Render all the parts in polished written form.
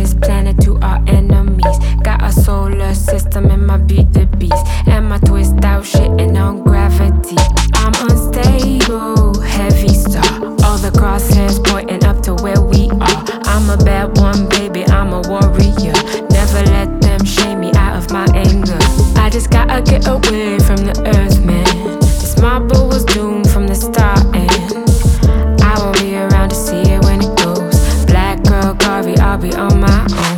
this planet to our enemies. Got a solar system and my beat the beast, and my twist out shitting on gravity. I'm unstable, heavy star. All the crosshairs pointing up to where we are. I'm a bad one, baby, I'm a warrior. Never let them shame me out of my anger. I just gotta get away from the earth, man. This marble was doomed from the start, and I won't be around to see it when it goes. Black girl, Garvey, I'll be on my own.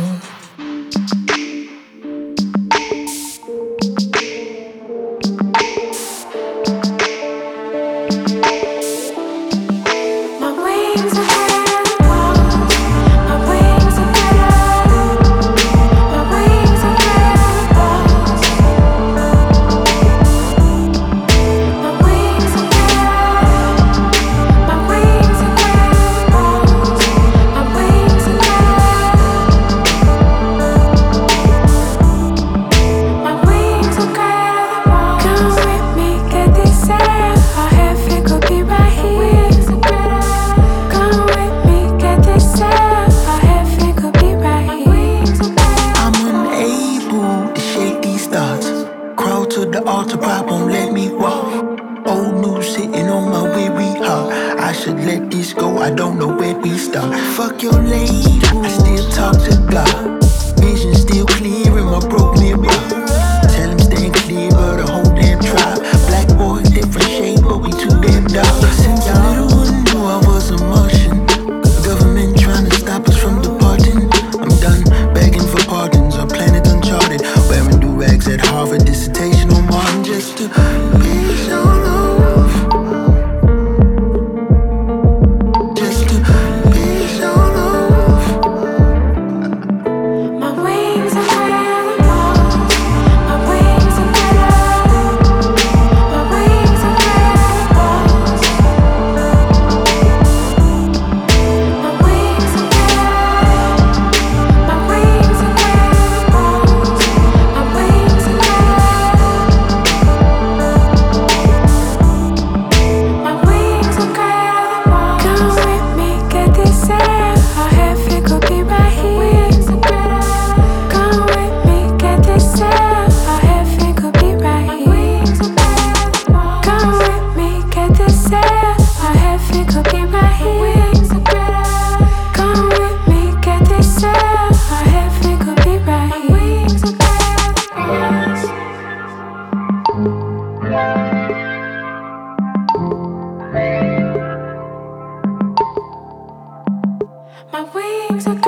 To the altar, pride won't let me walk. Old news sitting on my weary heart. I should let this go, I don't know where we start. Fuck your label, I still talk to God. Vision still clear in my broke mirror. Tell him stand clear of the whole damn tribe. Black boy, different shape, but we too damn dark. Since a little one knew I was a Martian. Government trying to stop us from departing. I'm done begging for pardons, a planet uncharted. Wearing do-rags at Harvard, dissertation on Martin just to be so low. Just to be so low. My wings are higher than walls. My wings are better. My wings are higher than walls. My wings are better. My wings are higher than walls. My wings are My wings are higher than walls. Come with me, get this air. Our head could be right here. Come with me, get this air. Our head could be right here. Come with me, get this air. Our head could be right here. Come with me, get this air. Our head could be right here. My wings are